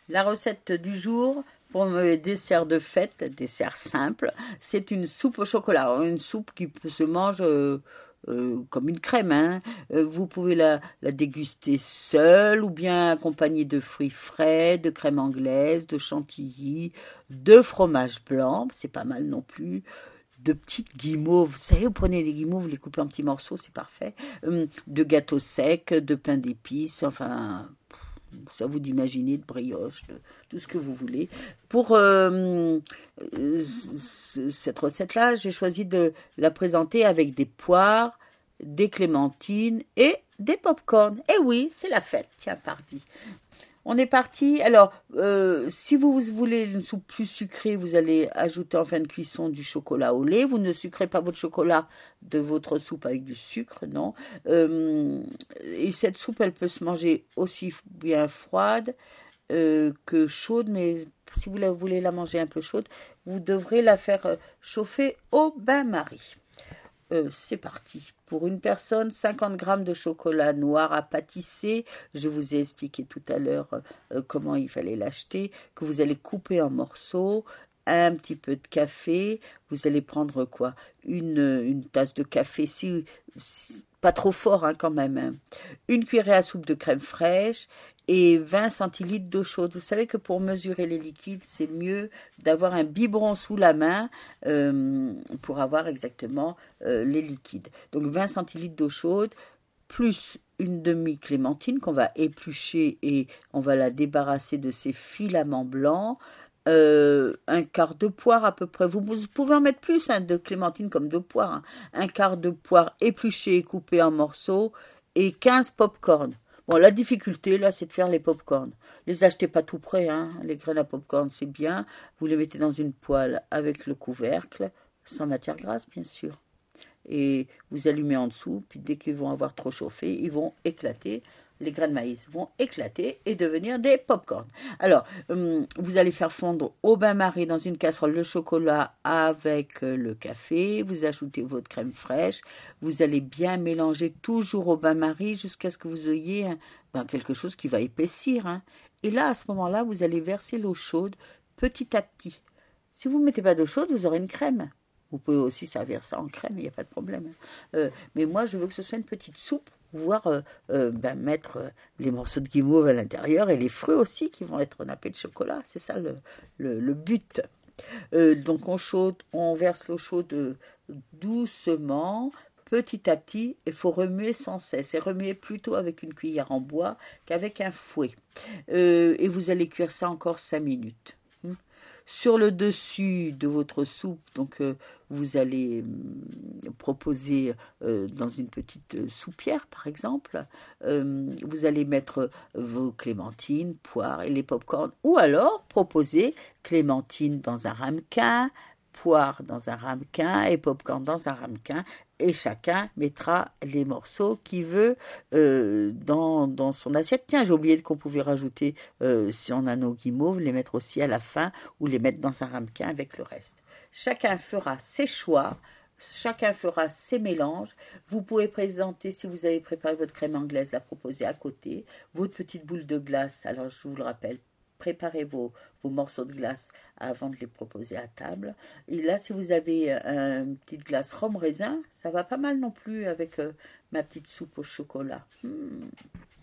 La recette du jour pour le dessert de fête, dessert simple, c'est une soupe au chocolat. Alors, une soupe qui se mange comme une crème, hein. Vous pouvez la déguster seule ou bien accompagnée de fruits frais, de crème anglaise, de chantilly, de fromage blanc, c'est pas mal non plus, de petites guimauves. Vous savez, vous prenez les guimauves, vous les coupez en petits morceaux, c'est parfait. De gâteaux secs, de pain d'épices, enfin, c'est à vous d'imaginer, de brioche, de tout ce que vous voulez. Pour cette recette-là, j'ai choisi de la présenter avec des poires, des clémentines et des pop-corn. Eh oui, c'est la fête, tiens, parti. On est parti. Alors, si vous voulez une soupe plus sucrée, vous allez ajouter en fin de cuisson du chocolat au lait. Vous ne sucrez pas votre chocolat de votre soupe avec du sucre, non. Et cette soupe, elle peut se manger aussi bien froide que chaude, mais si vous voulez la manger un peu chaude, vous devrez la faire chauffer au bain-marie. C'est parti. Pour une personne, 50 grammes de chocolat noir à pâtisser. Je vous ai expliqué tout à l'heure comment il fallait l'acheter, que vous allez couper en morceaux. Un petit peu de café. Vous allez prendre quoi? Une tasse de café, si pas trop fort hein, quand même. Hein. Une cuillerée à soupe de crème fraîche et 20 centilitres d'eau chaude. Vous savez que pour mesurer les liquides, c'est mieux d'avoir un biberon sous la main pour avoir exactement les liquides. Donc 20 centilitres d'eau chaude, plus une demi-clémentine qu'on va éplucher et on va la débarrasser de ses filaments blancs. Un quart de poire à peu près. Vous pouvez en mettre plus hein, de clémentine comme de poire. Hein. Un quart de poire épluché et coupé en morceaux et 15 pop-corn. Bon, la difficulté, là, c'est de faire les pop-corn. Les achetez pas tout près, hein. Les graines à pop-corn, c'est bien. Vous les mettez dans une poêle avec le couvercle, sans matière grasse, bien sûr. Et vous allumez en dessous, puis dès qu'ils vont avoir trop chauffé, ils vont éclater. Les grains de maïs vont éclater et devenir des pop-corn. Alors, vous allez faire fondre au bain-marie dans une casserole le chocolat avec le café. Vous ajoutez votre crème fraîche. Vous allez bien mélanger toujours au bain-marie jusqu'à ce que vous ayez quelque chose qui va épaissir. Hein. Et là, à ce moment-là, vous allez verser l'eau chaude petit à petit. Si vous ne mettez pas d'eau chaude, vous aurez une crème. Vous pouvez aussi servir ça en crème, il n'y a pas de problème. Mais moi, je veux que ce soit une petite soupe, voire mettre les morceaux de guimauve à l'intérieur et les fruits aussi qui vont être nappés de chocolat. C'est ça le but. Donc on verse l'eau chaude doucement, petit à petit. Il faut remuer sans cesse et remuer plutôt avec une cuillère en bois qu'avec un fouet. Et vous allez cuire ça encore 5 minutes. Sur le dessus de votre soupe, donc vous allez proposer dans une petite soupière, par exemple, vous allez mettre vos clémentines, poires et les pop-corn, ou alors proposer clémentine dans un ramequin, poire dans un ramequin et pop-corn dans un ramequin, et chacun mettra les morceaux qu'il veut dans son assiette. Tiens, j'ai oublié qu'on pouvait rajouter, si on a nos guimauves, les mettre aussi à la fin ou les mettre dans un ramequin avec le reste. Chacun fera ses choix, chacun fera ses mélanges. Vous pouvez présenter, si vous avez préparé votre crème anglaise, la proposer à côté. Votre petite boule de glace, alors je vous le rappelle, préparez vos morceaux de glace avant de les proposer à table. Et là, si vous avez une petite glace rhum raisin, ça va pas mal non plus avec ma petite soupe au chocolat.